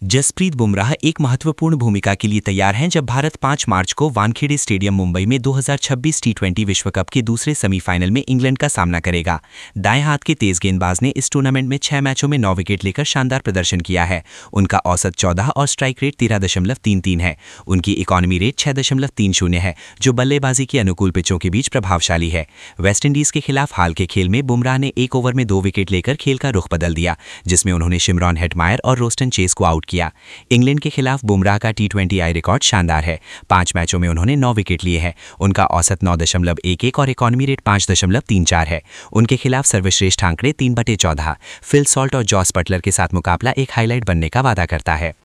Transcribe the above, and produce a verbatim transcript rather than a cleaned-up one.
जसप्रीत बुमराह एक महत्वपूर्ण भूमिका के लिए तैयार हैं जब भारत पाँच मार्च को वानखेड़े स्टेडियम मुंबई में दो हज़ार छब्बीस टी ट्वेंटी विश्व कप के दूसरे सेमीफाइनल में इंग्लैंड का सामना करेगा। दाएं हाथ के तेज गेंदबाज ने इस टूर्नामेंट में छह मैचों में नौ विकेट लेकर शानदार प्रदर्शन किया है। उनका औसत चौदह और स्ट्राइक रेट तेरह दशमलव तीन तीन है। उनकी इकॉनमी रेट छह दशमलव तीन शून्य है, जो बल्लेबाजी के अनुकूल पिचों के बीच प्रभावशाली है। वेस्टइंडीज के खिलाफ हाल के खेल में बुमराह ने एक ओवर में दो विकेट लेकर खेल का रुख बदल दिया, जिसमें उन्होंने शिमरॉन हेटमायर और रोस्टन चेस को आउट किया। इंग्लैंड के खिलाफ बुमराह का टी ट्वेंटी आई रिकॉर्ड शानदार है। पांच मैचों में उन्होंने नौ विकेट लिए हैं। उनका औसत नौ दशमलव एक एक और इकॉनमी रेट पाँच दशमलव तीन चार है। उनके खिलाफ सर्वश्रेष्ठ आंकड़े तीन बटे चौदह। फिल सॉल्ट और जॉस बटलर के साथ मुकाबला एक हाईलाइट बनने का वादा करता है।